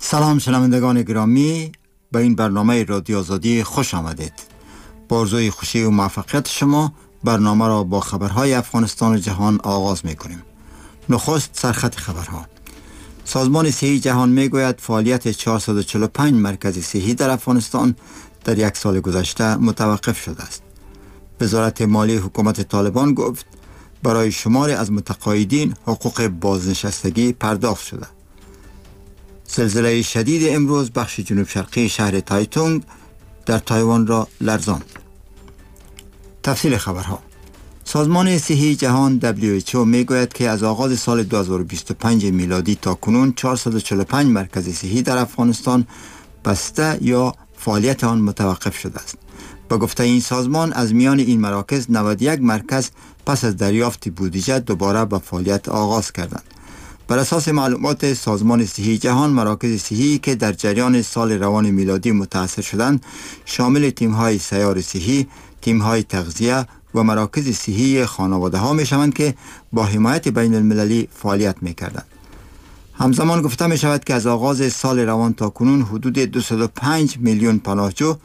سلام شنوندگان گرامی، به این برنامه رادیو آزادی خوش آمدید. با آرزوی خوشی و موفقیت شما برنامه را با خبرهای افغانستان و جهان آغاز می‌کنیم. نخست سرخط خبرها. سازمان صحی جهان میگوید فعالیت 445 مرکز صحی در افغانستان در یک سال گذشته متوقف شده است. وزارت مالی حکومت طالبان گفت برای شماری از متقاعدین حقوق بازنشستگی پرداخت شده. زلزله شدید امروز بخش جنوب شرقی شهر تایتونگ در تایوان را لرزاند. تفصیل خبرها. سازمان صحی جهان WHO میگوید که از آغاز سال 2025 میلادی تا کنون 445 مرکز صحی در افغانستان بسته یا فعالیت آن متوقف شده است. با گفته این سازمان از میان این مراکز 91 مرکز پس از دریافت بودجه دوباره به فعالیت آغاز کردند. بر اساس معلومات سازمان صحی جهان، مراکز صحی که در جریان سال روان میلادی متأثر شدند شامل تیم‌های سیار صحی، تیم‌های تغذیه و مراکز صحی خانواده‌ها می‌شوند که با حمایت بین المللی فعالیت می‌کردند. همزمان گفته می‌شود که از آغاز سال روان تا کنون حدود 205 میلیون پناهجو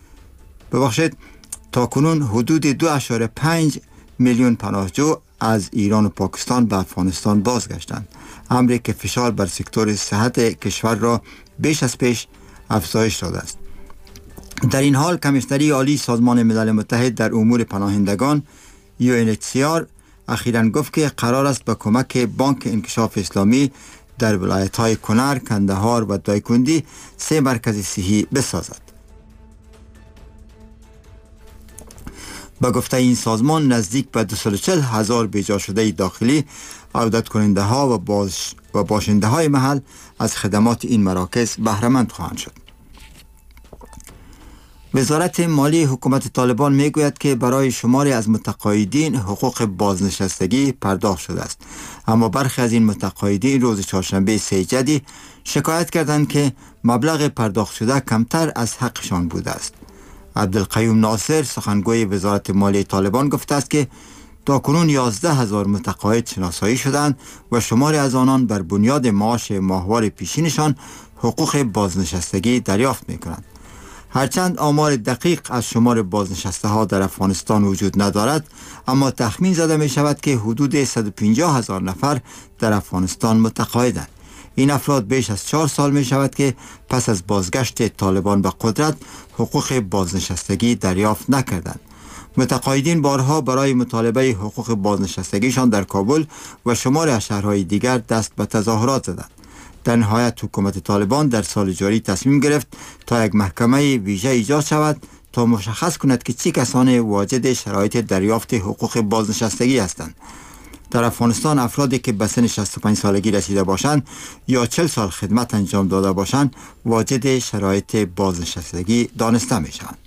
تا کنون حدود 2.5 میلیون پناهجو از ایران و پاکستان به افغانستان بازگشتند، امری که فشار بر سکتور صحت کشور را بیش از پیش افزایش داده است. در این حال کمیشنری عالی سازمان ملل متحد در امور پناهندگان UNHCR اخیراً گفت که قرار است به کمک بانک انکشاف اسلامی در ولایت‌های کنر، کندهار و دایکندی 3 مرکز صحی بسازد. با گفته این سازمان نزدیک به 240,000 بیجا شده داخلی، عودت کننده ها و باشنده های محل از خدمات این مراکز بهره‌مند خواهند شد. وزارت مالی حکومت طالبان میگوید که برای شماری از متقاعدین حقوق بازنشستگی پرداخت شده است، اما برخی از این متقاعدین روز چهارشنبه 3 جدی شکایت کردند که مبلغ پرداخت شده کمتر از حقشان بوده است. عبدالقیوم ناصر سخنگوی وزارت مالی طالبان گفته است که تاکنون 11,000 متقاعد شناسایی شدند و شماری از آنان بر بنیاد معاش ماهوار پیشینشان حقوق بازنشستگی دریافت می‌کنند. هرچند آمار دقیق از شمار بازنشسته ها در افغانستان وجود ندارد، اما تخمین زده می شود که حدود 150,000 نفر در افغانستان متقاعدند. این افراد بیش از 4 سال می شود که پس از بازگشت طالبان به قدرت حقوق بازنشستگی دریافت نکردند. متقاعدین بارها برای مطالبه حقوق بازنشستگیشان در کابل و شماری از شهرهای دیگر دست به تظاهرات زدند. در نهایت حکومت طالبان در سال جاری تصمیم گرفت تا یک محکمه ویژه ایجاد شود تا مشخص کند که چه کسانی واجد شرایط دریافت حقوق بازنشستگی هستند. در افغانستان افرادی که به سن 65 سالگی رسیده باشند یا 40 سال خدمت انجام داده باشند واجد شرایط بازنشستگی دانسته می شوند.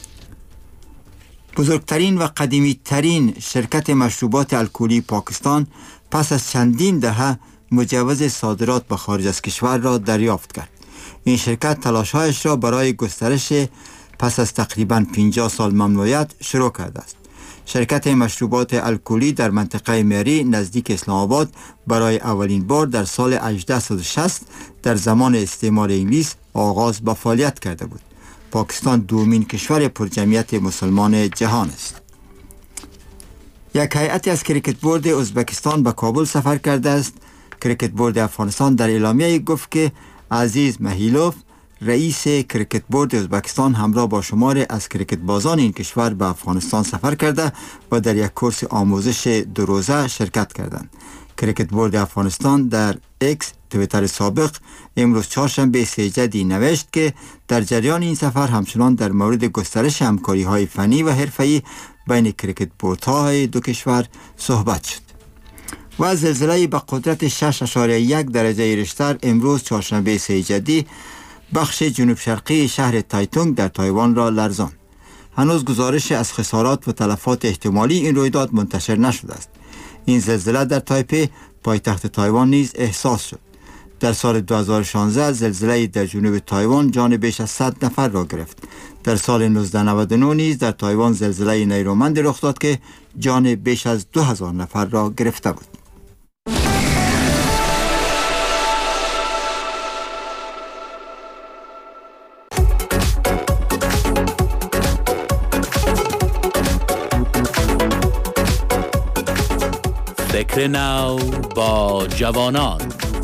بزرگترین و قدیمی ترین شرکت مشروبات الکلی پاکستان پس از چندین دهه مجوز صادرات به خارج از کشور را دریافت کرد. این شرکت تلاش‌هایش را برای گسترش پس از تقریباً 50 سال ممنوعیت شروع کرده است. شرکت مشروبات الکلی در منطقه میری نزدیک اسلام آباد برای اولین بار در سال 1860 در زمان استعمار انگلیس آغاز به فعالیت کرده بود. پاکستان دومین کشور پرجمعیت مسلمان جهان است. یک هیئتی از کریکت بورد ازبکستان به کابل سفر کرده است. کریکت بورد افغانستان در اعلامیه گفت که عزیز مهیلوف رئیس کریکت بورد ازبکستان همراه با شماری از کریکت بازان این کشور به افغانستان سفر کرده و در یک کورس آموزش 2 روزه شرکت کردند. کریکت بورد افغانستان در اکس توییتر سابق امروز چهارشنبه 3 جدی نوشت که در جریان این سفر همچنان در مورد گسترش همکاری‌های فنی و حرفه‌ای بین کریکت بوردهای دو کشور صحبت شد. و زلزله به قدرت 6.1 درجه ریشتر امروز چهارشنبه 3 جدی بخش جنوب شرقی شهر تایتونگ در تایوان را لرزاند. هنوز گزارش از خسارات و تلفات احتمالی این رویداد منتشر نشده است. این زلزله در تایپی پایتخت تایوان نیز احساس شد. در سال 2016 زلزله در جنوب تایوان جان بیش از 100 نفر را گرفت. در سال 1999 نیز در تایوان زلزله نیرومند رخ داد که جان بیش از 2000 نفر را گرفته بود. فکر نو با جوانان.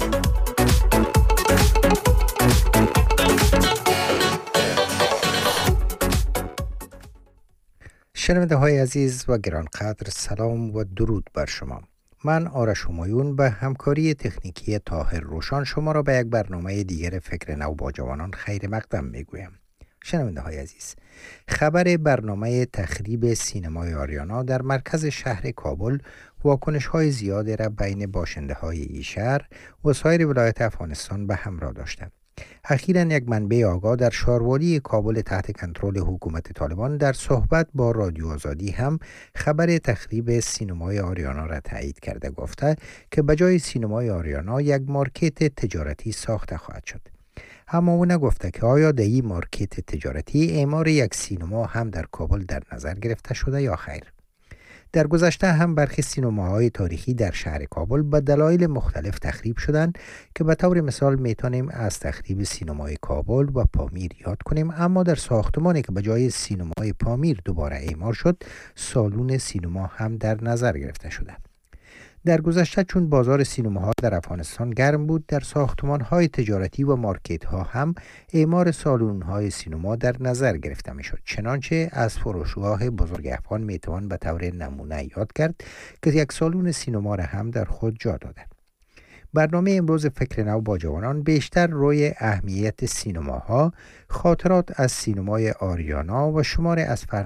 شنونده های عزیز و گرانقدر، سلام و درود بر شما. من آرش همایون به همکاری تکنیکی طاهر روشان شما را به یک برنامه دیگر فکر نو با جوانان خیر مقدم میگویم. شنونده های عزیز، خبر برنامه تخریب سینمای آریانا در مرکز شهر کابل واکنش های زیادی را بین باشنده های این شهر و سایر ولایت افغانستان به همراه داشته. اخیراً یک منبع آگاه در شاروالی کابل تحت کنترل حکومت طالبان در صحبت با رادیو آزادی هم خبر تخریب سینمای آریانا را تایید کرده، گفته که به جای سینمای آریانا یک مارکت تجارتی ساخته خواهد شد. اما او نگفته که آیا در این مارکت تجارتی اعمار یک سینما هم در کابل در نظر گرفته شده یا خیر. در گذشته هم برخی سینماهای تاریخی در شهر کابل به دلایل مختلف تخریب شدند که به طور مثال میتونیم از تخریب سینمای کابل و پامیر یاد کنیم، اما در ساختمانی که به جای سینمای پامیر دوباره اعمار شد، سالن سینما هم در نظر گرفته شده. در گذشته چون بازار سینماها در افغانستان گرم بود، در ساختمان‌های تجارتی و مارکت‌ها هم اعمار سالن‌های سینما در نظر گرفته می‌شد. چنانچه از فروشگاه بزرگ افغان میتوان به طور نمونه یاد کرد که یک سالن سینما را هم در خود جا داده. برنامه امروز فکر نو با جوانان بیشتر روی اهمیت سینماها، خاطرات از سینمای آریانا و شماری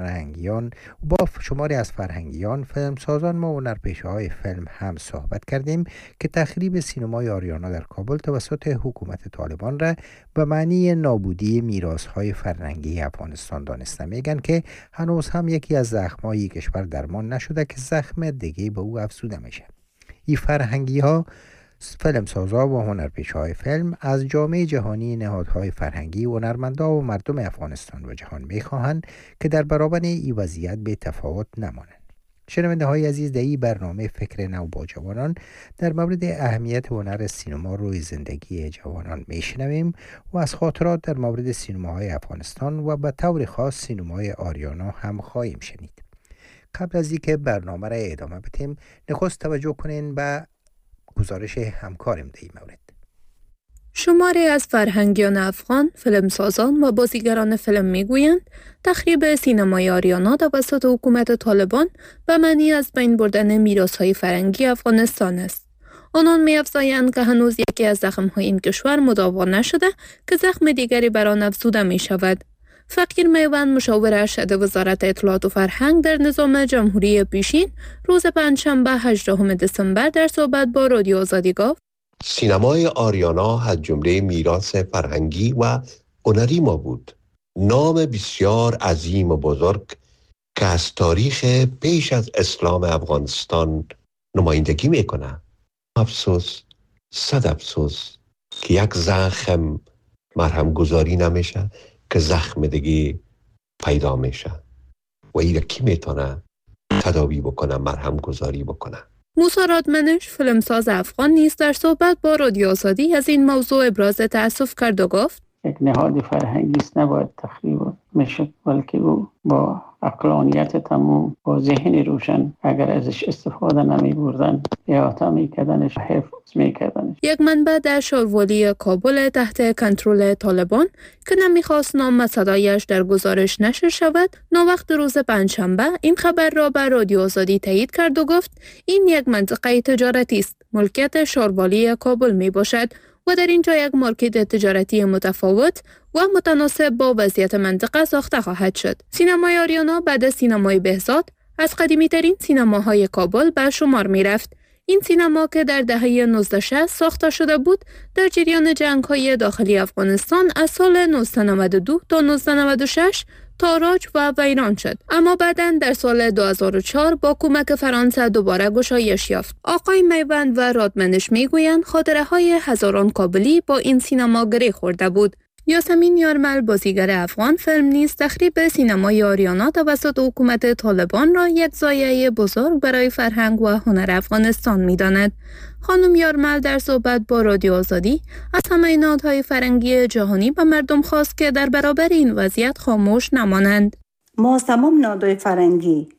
از فرهنگیان، فیلمسازان و هنرپیشه‌های فیلم هم صحبت کردیم که تخریب سینمای آریانا در کابل توسط حکومت طالبان را به معنی نابودی میراث‌های فرهنگی افغانستان دانسته. میگن که هنوز هم یکی از زخم‌های کشور درمان نشده که زخم دیگه به او افزوده میشه. این فرهنگی‌ها، فیلمسازا و هنرپیشه‌های فیلم از جامعه جهانی، نهادهای فرهنگی، هنرمندا و مردم افغانستان و جهان می‌خواهند که در برابر این وضعیت به تفاوت نمانند. شنونده های عزیز، در این برنامه فکر نو با جوانان در مورد اهمیت هنر سینما روی زندگی جوانان میشنویم و از خاطرات در مورد سینماهای افغانستان و به طور خاص سینمای آریانا هم خواهیم شنید. قبل از اینکه برنامه را ادامه بدیم، نخست توجه کنین به گزارش همکارم در این مورد. شماری از فرهنگیان افغان، فیلمسازان و بازیگران فیلم میگویند تخریب سینمای آریانا توسط حکومت طالبان به معنی از بین بردن میراث‌های فرهنگی افغانستان است. آنان می‌افزایند که هنوز یکی از زخم‌های این کشور مداوا نشده که زخم دیگری بر آن افزوده می‌شود. فقیر میوند، مشاور ارشد وزارت اطلاعات و فرهنگ در نظام جمهوری پیشین، روز پنجشنبه 18 دسامبر در صحبت با رادیو آزادی گفت: سینمای آریانا از جمله میراث فرهنگی و هنری ما بود. نام بسیار عظیم و بزرگ که از تاریخ پیش از اسلام افغانستان نمایندگی میکنه. افسوس، صد افسوس که یک زخم مرهم گذاری نمیشه که زخم دیگه پیدا میشه و این کی میتونه تداوی بکنه، مرهم گذاری بکنه. موسی رادمنش، فیلمساز افغان نیز در صحبت با رادیو آزادی از این موضوع ابراز تأسف کرد و گفت: یک نهاد فرهنگی است، نباید تخریب میشد، بلکه او با عقلانیت تمام، با ذهن روشن، اگر ازش استفاده نمی بردن، احاطه میکردنش، حفظ میکردنش. یک منبع در شاروالی کابل تحت کنترل طالبان که نمیخواست نام و صدایش در گزارش نشر شود، ناوقت روز پنجشنبه این خبر را به رادیو آزادی تایید کرد و گفت این یک منطقه تجارتی است، ملکیت شاروالی کابل می باشد و در اینجا یک مارکت تجارتی متفاوت و متناسب با وضعیت منطقه ساخته خواهد شد. سینمای آریانا بعد از سینمای بهزاد از قدیمی ترین سینماهای کابل به شمار می رفت. این سینما که در دهه 1960 ساخته شده بود، در جریان جنگ‌های داخلی افغانستان از سال 1992 تا 1996 تاراج و ویران شد، اما بعداً در سال 2004 با کمک فرانسه دوباره گشایش یافت. آقای میوند و رادمنش میگویند خاطره‌های هزاران کابلی با این سینما گره خورده بود. یاسمین یارمل، بازیگر افغان فیلم، نیز تخریب سینمای آریانا توسط حکومت طالبان را یک ضایعه بزرگ برای فرهنگ و هنر افغانستان می‌داند. خانم یارمل در صحبت با رادیو آزادی از همه نهادهای فرهنگی جهانی به مردم خواست که در برابر این وضعیت خاموش نمانند. ما از تمام نهادهای فرهنگی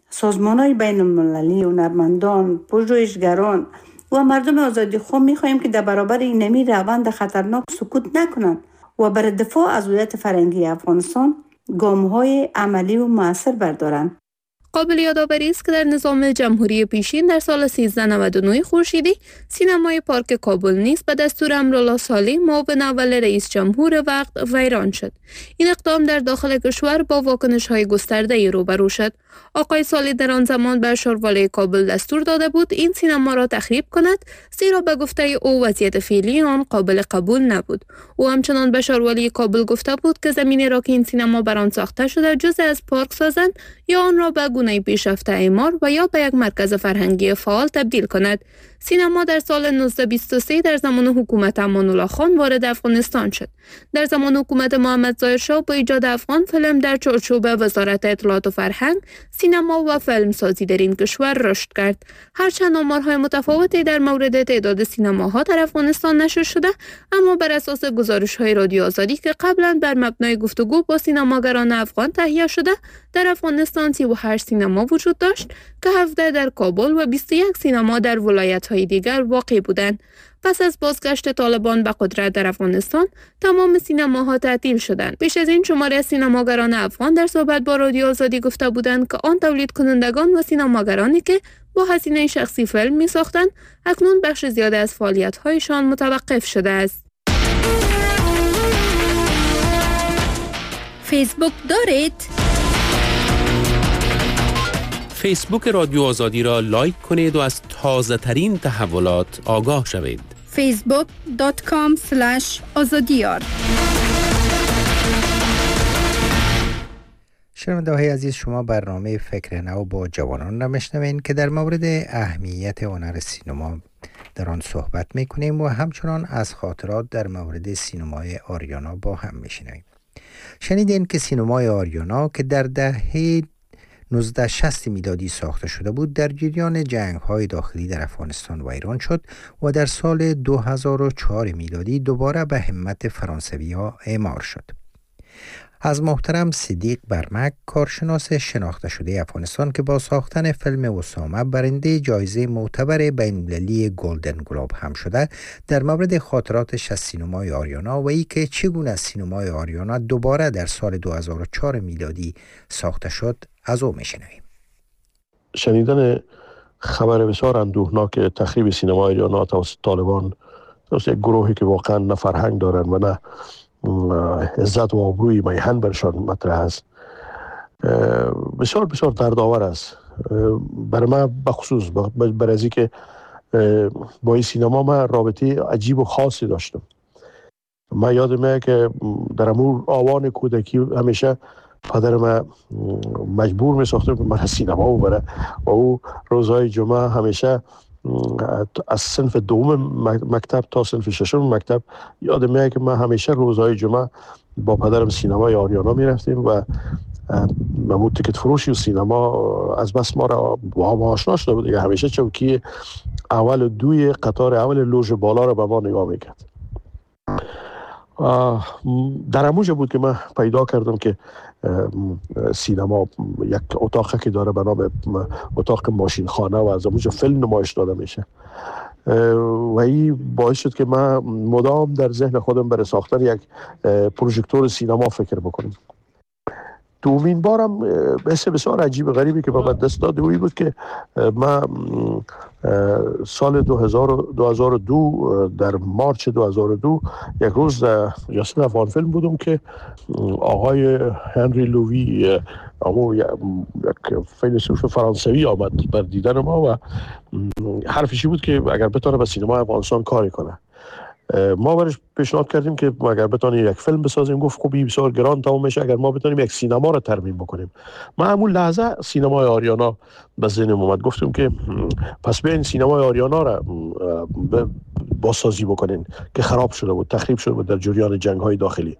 سازمان‌های بین المللی، هنرمندان، پژوهشگران و مردم آزادیخواه می‌خواهیم که در برابر این نمی روند خطرناک سکوت نکنند و برای دفاع از هویت فرهنگی افغانستان گام‌های عملی و مؤثر بردارند. قابل یادآوری است که در نظام جمهوری پیشین در سال 1399 خورشیدی سینمای پارک کابل نیز به دستور امرالله صالح معاون اول رئیس جمهور وقت ویران شد. این اقدام در داخل کشور با واکنش‌های گسترده‌ای روبرو شد. آقای صالح در آن زمان به اشاروالی کابل دستور داده بود این سینما را تخریب کند، زیرا به گفته او وضعیت فعلی آن قابل قبول نبود. او همچنان به اشاروالی کابل گفته بود که زمینی را که این سینما بر آن ساخته شده جزء از پارک سازند یا آن را به گونه پیشرفته اعمار و یا به یک مرکز فرهنگی فعال تبدیل کند. سینما در سال 1923 در زمان حکومت امان الله خان وارد افغانستان شد. در زمان حکومت محمد ظاهر شاه با ایجاد افغان فیلم در چارچوب وزارت اطلاعات و فرهنگ، سینما و فیلم سازی در این کشور رشد کرد. هرچند آمارهای متفاوتی در مورد تعداد سینماها در افغانستان نشر شده، اما بر اساس گزارش‌های رادیو آزادی که قبلا بر مبنای گفتگو با سینماگران افغان تهیه شده، در افغانستان 38 سینما وجود داشت که 17 در کابل و 21 سینما در ولایت‌های دیگر واقع بودند. پس از بازگشت طالبان به قدرت در افغانستان، تمام سینماها تعطیل شدند. پیش از این شماری از سینماگران افغان در صحبت با رادیو آزادی گفته بودند که آن تولید کنندگان و سینماگرانی که با هزینه شخصی فیلم می‌ساختند، اکنون بخش زیاده از فعالیت‌هایشان متوقف شده است. فیسبوک دارید؟ فیسبوک رادیو آزادی را لایک کنید و از تازه ترین تحولات آگاه شوید. facebook.com/azadiyar. شنونده‌های عزیز، شما برنامه فکر نو با جوانان را میشنوید که در مورد اهمیت هنر سینما در آن صحبت میکنیم و همچنان از خاطرات در مورد سینمای آریانا با هم میشنویم. شنیدین که سینمای آریانا که در دهه 1960 میلادی ساخته شده بود، در جریان جنگ‌های داخلی در افغانستان ویران شد و در سال 2004 میلادی دوباره به همت فرانسوی‌ها اعمار شد. از محترم صدیق برمک، کارشناس شناخته شده افغانستان که با ساختن فیلم اسامه برنده جایزه معتبر بین‌المللی گلدن گلوب هم شده، در مورد خاطراتش از سینمای آریانا و ای که چگونه سینمای آریانا دوباره در سال 2004 میلادی ساخته شد از او میشنویم. شنیدن خبر بسیار اندوهناک تخریب سینمای آریانا توسط طالبان، توسط یک گروهی که واقعا نه فرهنگ دارن و نه عزت و آبروی میهن برشان مطرح است، بسیار بسیار دردآور است. برای من بخصوص برای از اینکه با این سینما من رابطه عجیب و خاصی داشتم. من یادمه که در امور آوان کودکی همیشه پدر من مجبور می ساخته که من سینما ببره و او روزهای جمعه همیشه از صنف دوم مکتب تا صنف ششم مکتب یادمه که من همیشه روزهای جمعه با پدرم سینمای آریانا می رفتیم و ممود تیکت فروشی و سینما از بس ما را با هم آشنا شده بود دیگه. همیشه چوکی اول دوی قطار اول لوژ بالا را به ما نگاه میکرد. در همونجا بود که من پیدا کردم که سینما یک اتاقی که داره به نام اتاق ماشین خانه و از همونجا فیلم نمایش داده میشه و این باعث شد که من مدام در ذهن خودم برای ساختن یک پروژکتور سینما فکر بکنم. دومین بارم بسیار بسیار عجیب غریبی که به دست داد اوی بود که من سال 2002 در مارچ 2002 یک روز در جلسه افغان فیلم بودم که آقای هنری لووی یک فیلسوف فرانسوی آمد بر دیدن ما و حرفشی بود که اگر بتونه به سینما افغانستان کاری کنه. ما برش پیشنهاد کردیم که اگر بتونیم یک فیلم بسازیم. گفت خوبی بسیار گران تمام میشه اگر ما بتونیم یک سینما رو ترمیم بکنیم. من همون لحظه سینمای آریانا به ذهنم اومد. گفتم که پس بیاین سینمای آریانا رو بازسازی بکنین که خراب شده بود، تخریب شده بود در جریان جنگ‌های داخلی.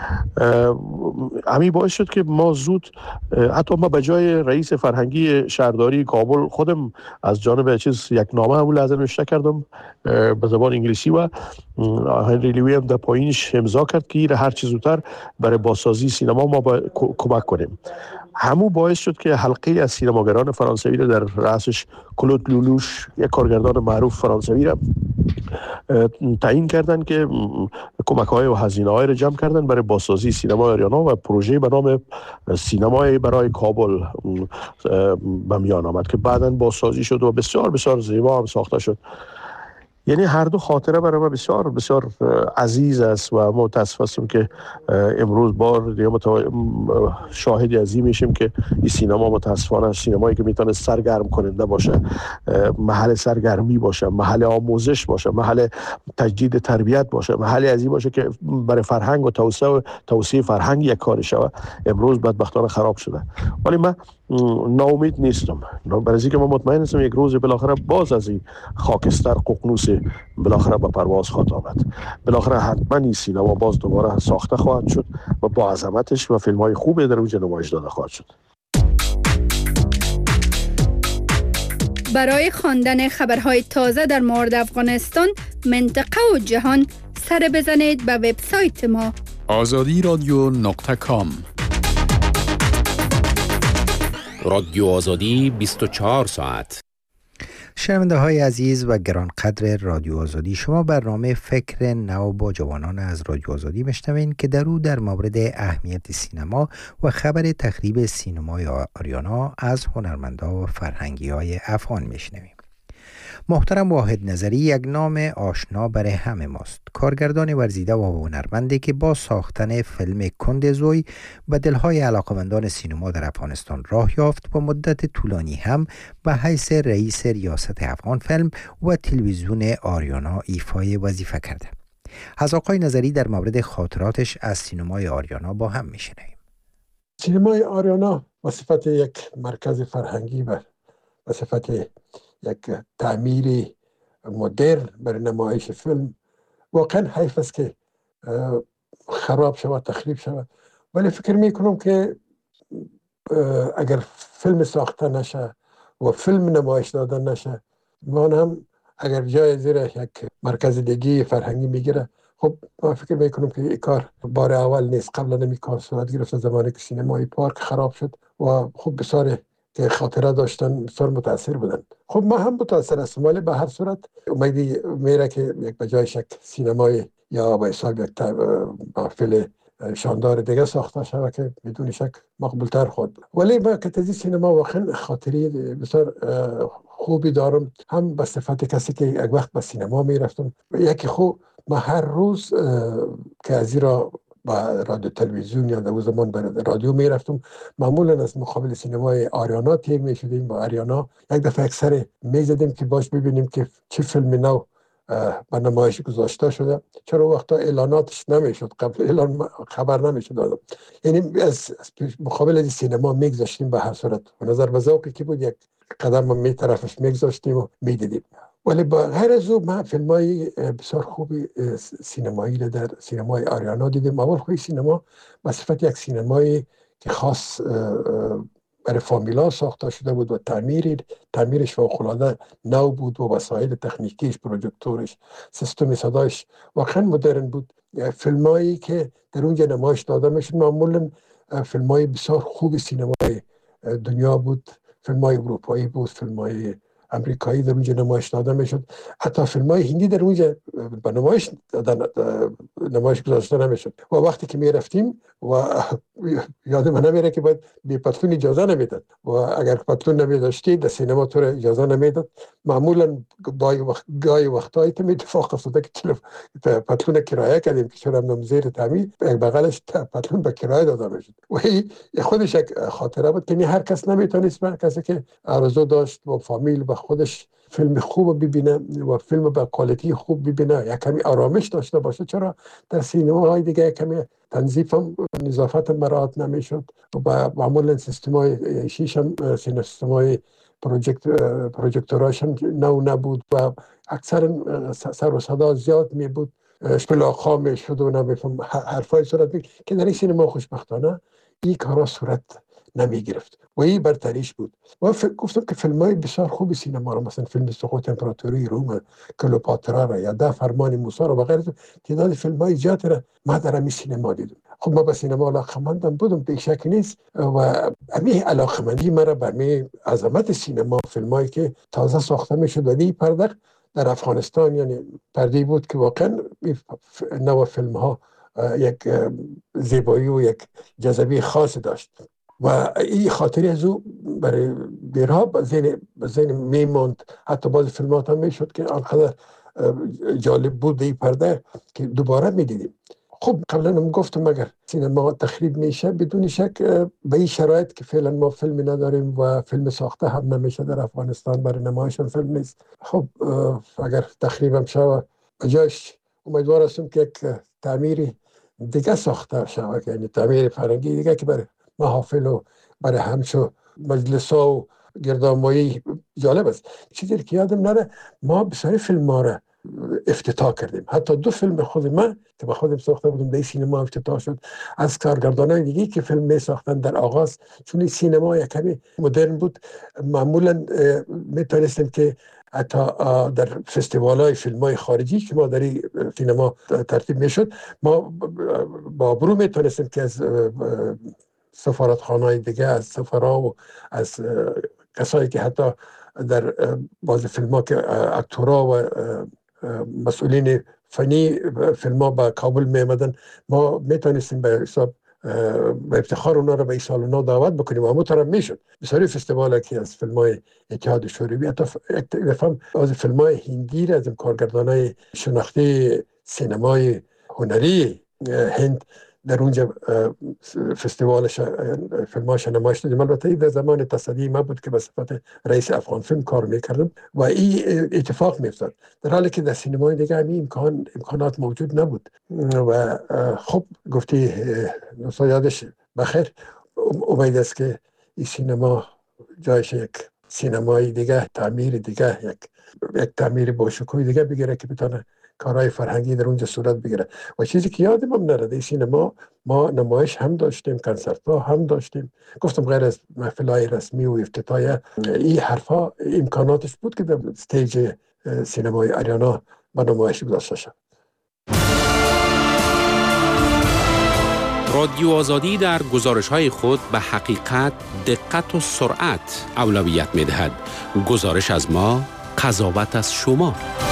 همین باعث شد که ما زود حتی ما به جای رئیس فرهنگی شهرداری کابل خودم از جانب یک نامه همون لحظه نوشته کردم به زبان انگلیسی و هنری لوی هم در پایینش امضا کرد که هر چیز زودتر برای بازسازی سینما ما کمک کنیم. همون باعث شد که حلقه از سینماگران فرانسوی رو در رأسش کلود لولوش، یک کارگردان معروف فرانسوی را تعیین کردن که کمک‌های و هزینه‌های را جمع کردن برای بازسازی سینمای آریانا و پروژه به نام سینمای برای کابل به میان آمد که بعداً بازسازی شد و بسیار بسیار زیبا هم ساخته شد. یعنی هر دو خاطره برای ما بسیار بسیار عزیز است و متاسف هستیم که امروز بار دیگه شاهدی عظیم میشیم که این سینما متاسفانه سینمایی که میتونه سرگرم کننده باشه، محل سرگرمی باشه، محل آموزش باشه، محل تجدید تربیت باشه، محل عظیم باشه که برای فرهنگ و توسعه فرهنگ یک کار شود، امروز بدبختانه خراب شده. ولی من ناامید نیستم، برای اینکه من مطمئن هستم یک روز بالاخره باز از این خاکستر ققنوس بالاخره به پرواز خواهد آمد. بالاخره حتما این سینما باز دوباره ساخته خواهد شد و با عظمتش و فیلم‌های خوبی در اونجا نمایش داده خواهد شد. برای خواندن خبرهای تازه در مورد افغانستان، منطقه و جهان، سر بزنید به وبسایت ما azadiradyo.com. رادیو آزادی 24 ساعت. شنونده های عزیز و گرانقدر رادیو آزادی، شما برنامه فکر نو با جوانان از رادیو آزادی میشنوین که در او در مورد اهمیت سینما و خبر تخریب سینمای آریانا از هنرمندا و فرهنگی های افغان میشنویم. محترم واحد نظری یک نام آشنا برای همه ماست. کارگردان ورزیده و هنرمندی که با ساختن فیلم کندزوی به دلهای علاقمندان سینما در افغانستان راه یافت و مدت طولانی هم به حیث رئیس ریاست افغان فیلم و تلویزیون آریانا ایفای وظیفه کرده. از آقای نظری در مورد خاطراتش از سینمای آریانا با هم میشنویم. سینمای آریانا به صفت یک مرکز فرهنگی و به صفت یک تعمیر مدرن برای نمایش فیلم واقعا حیف است که خراب شود، تخریب شود. ولی فکر میکنم که اگر فیلم ساخته نشه و فیلم نمایش داده نشه، ما هم اگر جای زیر یک مرکز دیگه فرهنگی میگیره، خب ما فکر میکنم که این کار بار اول نیست. قبلا نمی کار صورت گرفت زمانی که سینمای پارک خراب شد و خب بسیار که خاطره داشتن بسیار متاثر بودن. خب ما هم متاثر هستم، ولی به هر صورت امیدی میره که یک بجایش یک سینمای یا به حساب یک محفل شاندار دیگه ساخته شود که بدون شک مقبولتر خود. ولی ما که تازه سینما واقعا خاطری بسیار خوبی دارم، هم به صفت کسی که یک وقت به سینما میرفتم. یکی خوب ما هر روز که از را با رادیو تلویزیون یا در اون زمان به رادیو میرفتم، معمولا از مقابل سینمای آریانا تیر میشدیم. با آریانا یک دفعه اکثر میزدیم که باش ببینیم که چه فیلم نو به نمایش گذاشته شده. چرا وقتا اعلاناتش نمیشد، قبل اعلان خبر نمیشد آدم. یعنی از مقابل از سینما میگذاشتیم به هر صورت. و نظر به ذوقی که بود یک قدم می طرفش میگذاشتیم و میدیدیم. ولی با غیر از او ما فیلم‌های بسیار خوبی سینمایی در سینمای آریانا دیدیم. اول خوی سینما به صفت یک سینمایی که خاص برای فامیلا ساخته شده بود و تعمیرش فوق‌العاده نو بود و وسایل تکنیکیش، پروژکتورش، سیستم صدایش واقعا مدرن بود. فیلمایی که در اونجا نمایش داده میشد معمولا فیلمای بسیار خوب سینمای دنیا بود، فیلمای اروپایی بود، فیلمای امریکایی در اونجا نمایش داده میشد. حتی فیلمای هندی در اونجا به نمایش گذاشته نمیشد. و وقتی که میرفتیم و یادم نمیره که باید بی پتلون اجازه نمیداد و اگر پتلون نمیداشتی در سینما تو اجازه نمیداد. معمولا گاهی وقتایی تو اتفاق افتاده که پتلون کرایه کردیم که چرا هم زیر تعمیر یک بغلش پتلون به کرایه داده میشد. و خودش یک خاطره بود که هر کس نمیتونست، من کسی که آرزو داشت با فامیل و خودش فیلم خوب ببینه و فیلم با کوالیتی خوب ببینه، یک کمی آرامش داشته باشه. چرا در سینماهای دیگه یک کمی تنظیف هم نظافت مراعات نمیشد و معمولا سیستمای شیش هم سیستمای پروژکتوراش هم نو نبود و اکثر سر و صدا زیاد می بود، اشپلاق‌ها می شد و نمیفهم حرفای صورت می که در این سینما خوشبختانه این کارا صورت نمی گرفت و این برتریش بود. و گفتم که فیلم های بسیار خوبی سینما رو، مثلا فیلم سقوط امپراتوری روم، کلئوپاترا را یا ده فرمان موسی را و غیره، تعداد فیلم های زیادی را ما در همین سینما دیدم. خب ما به سینما علاقمندم بودم، بیشک نیست، و امی علاقمندی مرا به می عظمت سینما، فیلمایی که تازه ساخته میشد و دی پرده در افغانستان، یعنی پرده بود که واقعا نوع فیلم ها یک زیبایی و یک جذبی خاص داشت و این خاطری از او برای دیرها به ذهن میموند. حتی بعض فیلمات هم میشد که آنقدر جالب بود این پرده که دوباره میدیدیم. خب قبلا هم گفتم اگر سینما تخریب میشه بدون شک به این شرایط که فعلا ما فیلمی نداریم و فیلم ساخته هم نمیشه در افغانستان، برای نمایش هم فیلم نیست. خب اگر تخریب هم شود بجاش امیدوار هستم که یک تعمیری دیگه ساخته شود، یعنی تعمیر فرنگی دیگه که برای محافل و برای همچو مجلس ها و گردانمایی جالب است. چیزی که یادم نره ما بسیاری فیلم ها را افتتاح کردیم. حتی 2 فیلم خود من که با خودم ساخته بودم در سینما افتتاح شد از کارگردانان دیگه که فیلم می ساختن در آغاز، چون سینما یک کمی مدرن بود. معمولا میتونستیم که حتی در فستیوال های فیلم های خارجی که ما در این سینما ترتیب میشد، ما با برو میتونستیم که از سفارتخانه های دیگه، از سفرا و از کسایی که حتی در بعض فیلم ها که اکتورا و مسئولین فنی فیلم ها به کابل می آمدن، ما میتونستیم به حساب به افتخار اونا رو به این سال نو دعوت بکنیم و همون طرف میشد. بسیاری فستیوال که از فیلم های اتحاد شوروی، حتی از فیلم های هندی از کارگردان های شناخته سینمای هنری هند در اونجا فستیوال فیلماش نمایش دادیم. البته در زمان تصدی ما بود که به صفت رئیس افغان فیلم کار میکردم و این اتفاق میافتاد، در حالی که در سینمای دیگه همین امکانات موجود نبود. و خب گفتی نوسا یادش بخیر، امید است که این سینما جایش یک سینمای دیگه، تعمیر دیگه، یک تعمیر باشکوه دیگه بگیره که بتونه کارهای فرهنگی در اونجا صورت بگیره. و چیزی که یادم هم نره در سینما ما نمایش هم داشتیم، کنسرت ها هم داشتیم. گفتم غیر از محفل های رسمی و افتتاحیه این حرفا امکاناتش بود که در استیج سینمای آریانا با نمایش گذاشته شد. رادیو آزادی در گزارش‌های خود به حقیقت، دقت و سرعت اولویت می‌دهد. گزارش از ما، قضاوت از شما.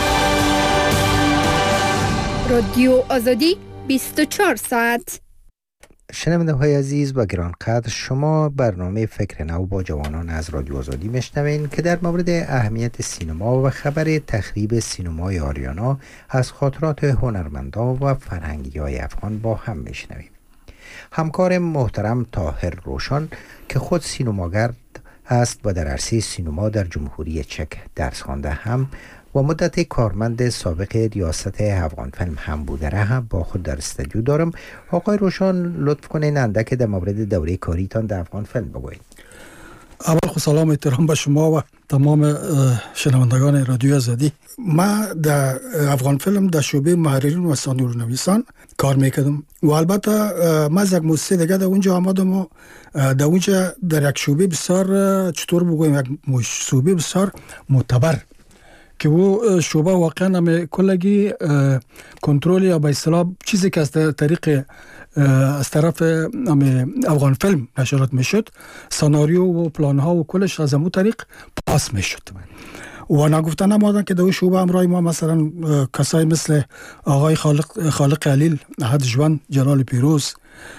رادیو آزادی 24 ساعت. شنونده های عزیز و گرانقدر، شما برنامه فکر نو با جوانان از رادیو آزادی میشنوین که در مورد اهمیت سینما و خبر تخریب سینمای آریانا از خاطرات هنرمندان و فرهنگی های افغان با هم میشنویم. همکار محترم طاهر روشان که خود سینماگر است و در عرصه سینما در جمهوری چک درس خوانده هم و مدت کارمند سابق ریاست افغان فیلم هم بوده را هم با خود در استودیو دارم. آقای روشان لطف کنین اندک در مورد دوره کاریتان در افغان فیلم بگوین. اول خود سلام احترام به شما و تمام شنوندگان رادیو آزادی. ما در افغان فیلم در شعبه محررین و سناریونویسان کار میکردم و البته ما از یک موسسه دیگه در اونجا آمدم و در اونجا در یک شعبه بسیار چطور بگویم یک شعبه بسیار معتبر که او شعبه واقعا همه کلگی کنترل یا به اصطلاح چیزی که از طریق از طرف افغان فیلم نشرات میشد، سناریو و پلان ها و کلش از همون طریق پاس میشد و نگفتن نمادن که در شعبه همراه ما مثلا کسای مثل آقای خالق علیل، احد جوان، جلال پیروز،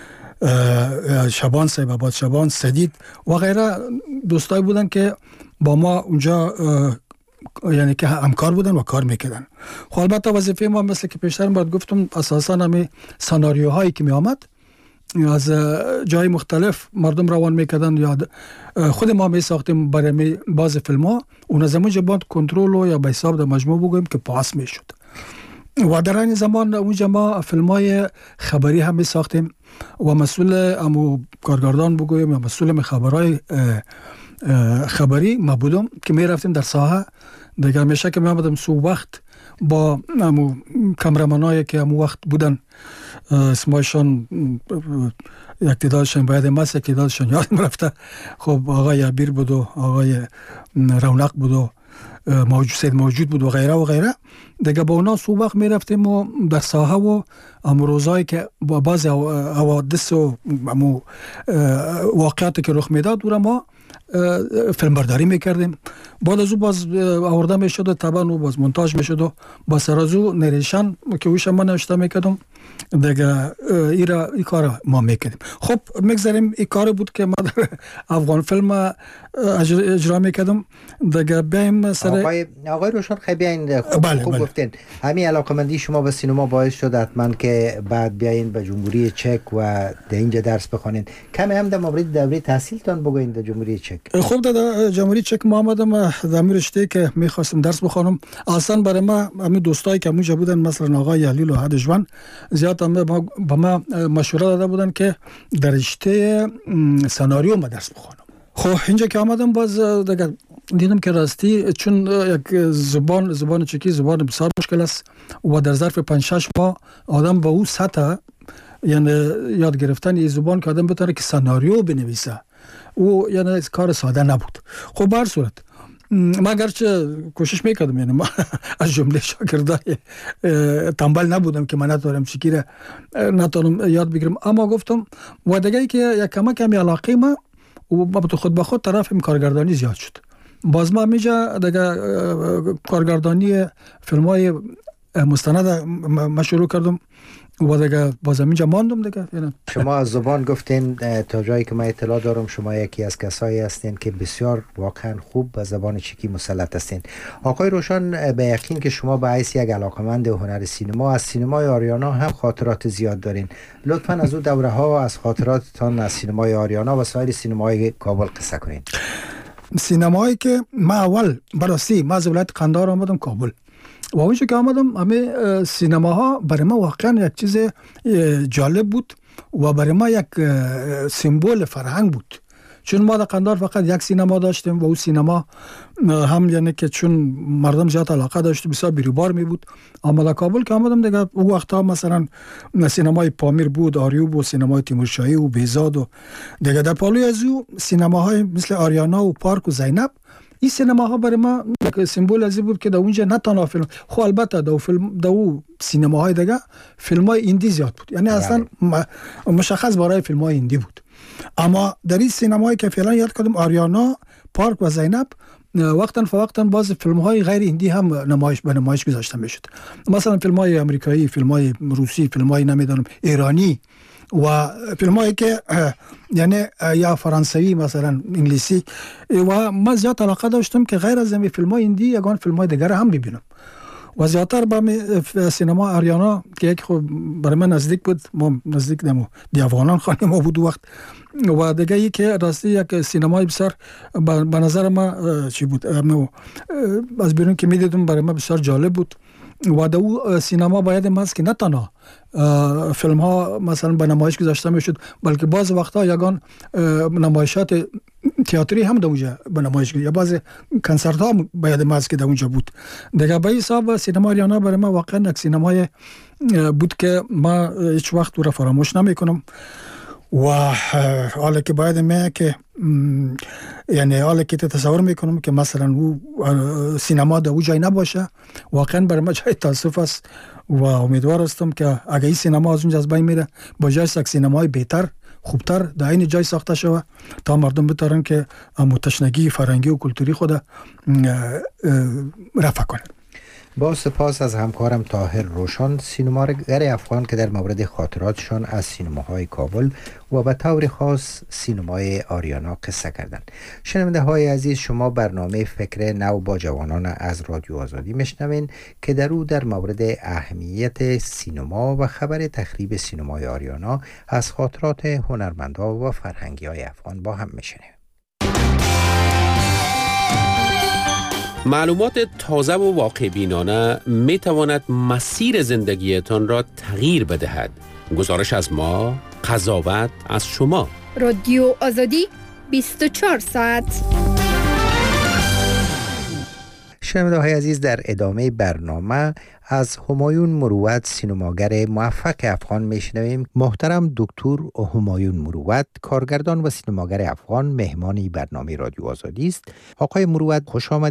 شبان صاحب آباد شبان، سدید و غیره دوستایی بودن که با ما اونجا یعنی که همکار بودن و کار میکردن. خب البته وظیفه ما مثل که پیشتر باید گفتم اساسا همه سناریوهایی که می آمد از جای مختلف مردم روان میکردن یا خود ما می ساختیم برای باز فیلم ها، اون از اونجا باید کنترل یا به حساب در مجموع بگویم که پاس میشد. و در این زمان اونجا ما فیلم های خبری هم می ساختیم و مسئول امو کارگردان بگویم یا مسئول خبرهای خبری ما بودم که می رفتیم در ساحه دیگه. همیشه که می آمدم سو وقت با امو کامرمانایی که امو وقت بودن اسمایشان یک تعدادشان باید ماست، یک تعدادشان یادم رفته. خب آقای عبیر بود و آقای رونق بود و موجود بود و غیره و غیره. دیگه با اونا صبح وقت می رفتیم و در ساحه و امروزایی که با بعض حوادث و واقعاتی که رخ میداد و ما فیلم برداری میکردیم. بعد از او باز آورده میشد و طبعا و باز مونتاژ میشد و با سر از او نریشن که اوش ما نوشته میکردم دیگه این کار ما میکردیم. خب میگذاریم این کار بود که ما در افغان فیلم اجرا میکردم. دیگه بیایم سر آقای روشن خیلی بیاین خوب گفتین. همین علاقمندی شما به سینما باعث شد حتما که بعد بیاین به جمهوری چک و در اینجا درس بخونین. کمی هم در مورد دوره تحصیلتان بگوین در جمهوری چک. خب در جمهوری چک ما آمدم در رشته که میخواستم درس بخونم. اصلا برای ما همین دوستایی که اونجا بودن مثلا آقای علیل و هدجوان زیاد با ما مشوره داده بودن که در رشته سناریو ما درس بخونم. خب اینجا که آمدم باز دیگه دیدم که راستی چون یک زبان چکی زبان بسیار مشکل است و در ظرف 5-6 ماه آدم با او سطح یعنی یاد گرفتن این زبان که آدم بتونه که سناریو بنویسه او یعنی کار ساده نبود. خب به هر صورت ما گرچه کوشش میکردم یعنی ما از جمله شاگردای تنبل نبودم که من نتونم یاد بگیرم، اما گفتم و دیگه ای که یک کمی علاقه ما و خود به خود طرف کارگردانی زیاد شد. باز ما میجا دیگه کارگردانی فیلم‌های مستند ما شروع کردم و دیگه باز اینجا ماندم دیگه. شما از زبان گفتین، تا جایی که من اطلاع دارم شما یکی از کسایی هستین که بسیار واقعا خوب به زبان چکی مسلط هستین. آقای روشن به یقین که شما به حیث یک علاقمند هنر سینما از سینمای آریانا هم خاطرات زیاد دارین. لطفاً از اون دوره ها از خاطراتتان از سینمای آریانا و سایر سینمای کابل قصه کنین. سینمایی که ما اول براستی ما از ولایت قندهار آمدم کابل و اونجا که آمدم همه سینماها برای ما واقعا یک چیز جالب بود و برای ما یک سمبل فرهنگ بود. چون ما در قندهار فقط یک سینما داشتیم و اون سینما هم یعنی که چون مردم زیاد علاقه داشت بسیار بیروبار می بود. اما در کابل که آمدم دیگه اون وقتا مثلا سینمای پامیر بود، آریوب و سینمای تیمورشاهی و بیزاد و دیگه در پالوی از او سینماهای مثل آریانا و پارک و زینب. این سینماها برای ما یک سمبل ازی بود که در اونجا نه تنها فیلم، خب البته در اون سینماهای دیگه فیلمای ایندی زیاد بود، یعنی اصلا مشخص برای فیلمای ایندی بود. اما در این سینمایی که فعلا یاد کردم آریانا، پارک و زینب وقتا فوقتا باز فیلم‌های غیر هندی هم به نمایش گذاشته میشد. مثلا فیلم‌های آمریکایی، فیلم‌های روسی، فیلم‌های نمیدونم ایرانی و فیلم‌هایی که یعنی یا فرانسوی مثلا انگلیسی و ما زیاد علاقه داشتم که غیر از این فیلم‌های هندی یگان فیلم‌های دیگر هم ببینم. و زیادتر با سینما آریانا که یک خب برای من نزدیک بود، ما نزدیک دی افغانان خانه ما بود وقت و دیگه ای که راستی یک سینمای بسیار به نظر ما چی بود از بیرون که میدیدم برای ما بسیار جالب بود و دو سینما باید ماست که نه تنها فیلم ها مثلا به نمایش گذاشته میشد بلکه بعض وقتا یگان نمایشات تئاتری هم در اونجا به نمایش یا بعض کنسرت ها باید ماست که در اونجا بود. دیگه به حساب سینما آریانا برای ما واقعا یک سینمای بود که ما هیچ وقت او را فراموش نمیکنم و حالا که باید میگه که یعنی حالا که تصور میکنم که مثلا او سینما در او جای نباشه واقعا برای ما جای تاسف است و امیدوار هستم که اگه این سینما از اونجا از بین میره با جای یک سینمای بهتر خوبتر در این جای ساخته شوه تا مردم بتارن که تشنگی فرهنگی و کلتوری خود رفع کنن. با سپاس از همکارم طاهر روشن، سینماگر افغان که در مورد خاطراتشان از سینماهای کابل و به طور خاص سینمای آریانا قصه کردند. شنونده های عزیز، شما برنامه فکر نو با جوانان از رادیو آزادی میشنوین که در او در مورد اهمیت سینما و خبر تخریب سینمای آریانا از خاطرات هنرمندان و فرهنگی های افغان با هم میشنویم. معلومات تازه و واقع بینانه می تواند مسیر زندگیتان را تغییر بدهد. گزارش از ما، قضاوت از شما. رادیو آزادی 24 ساعت. شنونده های عزیز، در ادامه برنامه از همایون مروت، سینماگر موفق افغان میشنویم. محترم دکتر همایون مروت، کارگردان و سینماگر افغان، مهمانی برنامه رادیو آزادی است. آقای مروت، خوش آمدید.